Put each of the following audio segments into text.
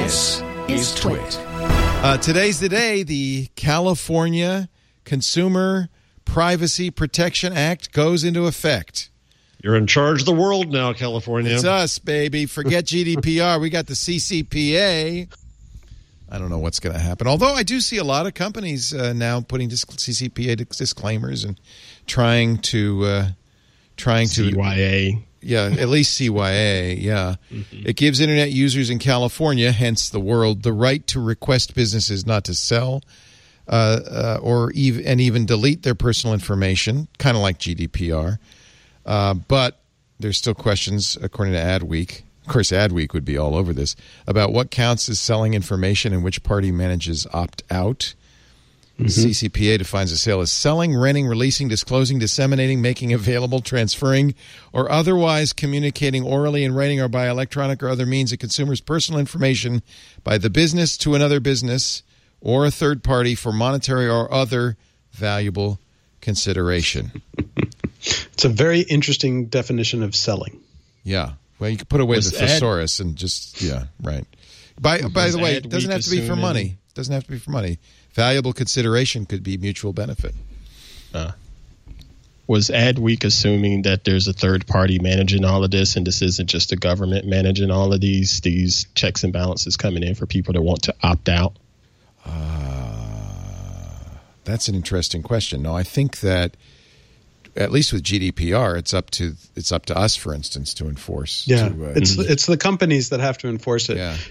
This is Twit. Today's the day. The California Consumer Privacy Protection Act goes into effect. You're in charge of the world now, California. It's us, baby. Forget GDPR. We got the CCPA. I don't know what's going to happen. Although I do see a lot of companies now putting CCPA disclaimers and trying to CYA. Yeah, at least CYA, yeah. Mm-hmm. It gives Internet users in California, hence the world, the right to request businesses not to sell or even delete their personal information, kind of like GDPR. But there's still questions, according to Adweek. Of course, Adweek would be all over this, about what counts as selling information and which party manages opt-out. Mm-hmm. CCPA defines a sale as selling, renting, releasing, disclosing, disseminating, making available, transferring, or otherwise communicating orally in writing or by electronic or other means a consumer's personal information by the business to another business or a third party for monetary or other valuable consideration. It's a very interesting definition of selling. Yeah. Well, you could put away the thesaurus and just, yeah, right. By the way, it doesn't have to be for money. It doesn't have to be for money. Valuable consideration could be mutual benefit. Was Adweek assuming that there's a third party managing all of this, and this isn't just the government managing all of these checks and balances coming in for people that want to opt out? That's an interesting question. No, I think that at least with GDPR, it's up to us, for instance, to enforce. Yeah, it's the companies that have to enforce it. Yeah.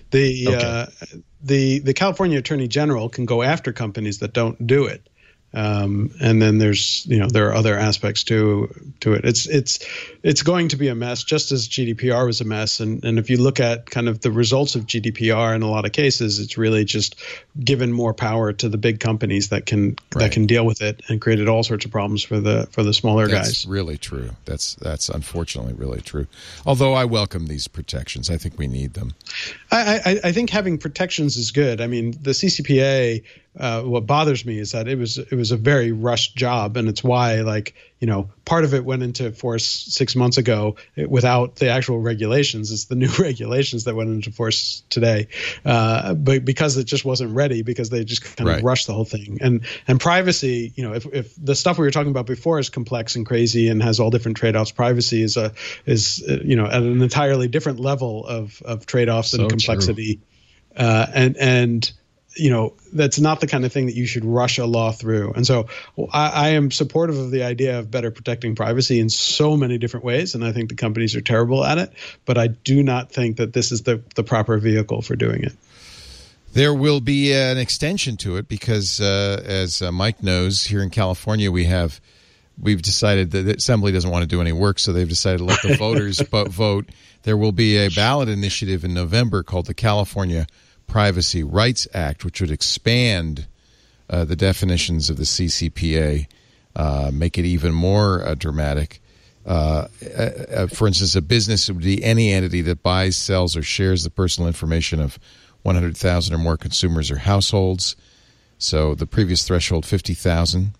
The California Attorney General can go after companies that don't do it. And then there are other aspects to it. It's going to be a mess, just as GDPR was a mess. And if you look at kind of the results of GDPR in a lot of cases, it's really just given more power to the big companies that can deal with it, and created all sorts of problems for the smaller guys. That's really true. That's unfortunately really true. Although I welcome these protections, I think we need them. I think having protections is good. I mean, the CCPA. What bothers me is that it was a very rushed job, and it's why, part of it went into force 6 months ago without the actual regulations. It's the new regulations that went into force today, but because it just wasn't ready, because they just kind of rushed the whole thing. And privacy, if the stuff we were talking about before is complex and crazy and has all different trade-offs, privacy is at an entirely different level of trade-offs and complexity, and that's not the kind of thing that you should rush a law through. And so I am supportive of the idea of better protecting privacy in so many different ways, and I think the companies are terrible at it, but I do not think that this is the proper vehicle for doing it. There will be an extension to it because, as Mike knows, here in California we've decided that the Assembly doesn't want to do any work, so they've decided to let the voters vote. There will be a ballot initiative in November called the California Privacy Rights Act, which would expand the definitions of the CCPA, make it even more dramatic. For instance, a business would be any entity that buys, sells, or shares the personal information of 100,000 or more consumers or households. So the previous threshold, 50,000.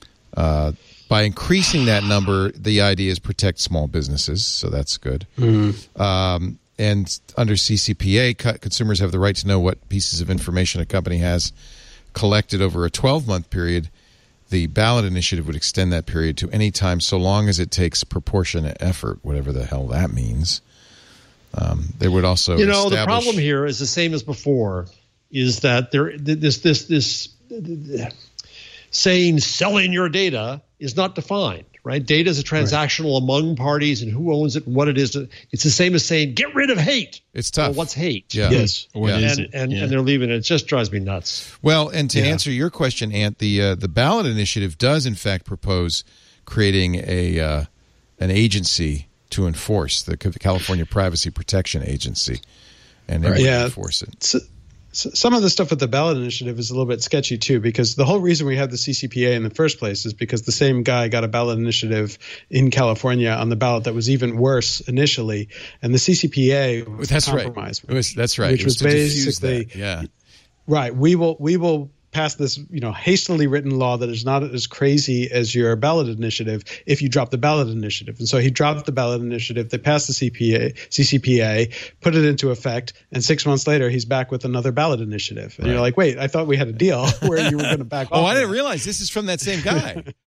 By increasing that number, the idea is protect small businesses, so that's good. Mm-hmm. And under CCPA, consumers have the right to know what pieces of information a company has collected over a 12-month period. The ballot initiative would extend that period to any time so long as it takes proportionate effort, whatever the hell that means. They would also the problem here is the same as before, is that this saying selling your data is not defined. Right? Data is a transactional among parties, and who owns it and what it is. It's the same as saying, get rid of hate. It's tough. Well, what's hate? Yeah. Yes. And they're leaving it. It just drives me nuts. Well, and to answer your question, Ant, the ballot initiative does, in fact, propose creating an agency to enforce, the California Privacy Protection Agency, and they would enforce it. Some of the stuff with the ballot initiative is a little bit sketchy, too, because the whole reason we had the CCPA in the first place is because the same guy got a ballot initiative in California on the ballot that was even worse initially. And the CCPA was compromised. Right. That's right. Which was basically, right, we will pass this, hastily written law that is not as crazy as your ballot initiative if you drop the ballot initiative. And so he dropped the ballot initiative. They passed the CCPA, put it into effect, and 6 months later he's back with another ballot initiative. And you're like, wait, I thought we had a deal where you were going to back off. Oh, I didn't realize this is from that same guy.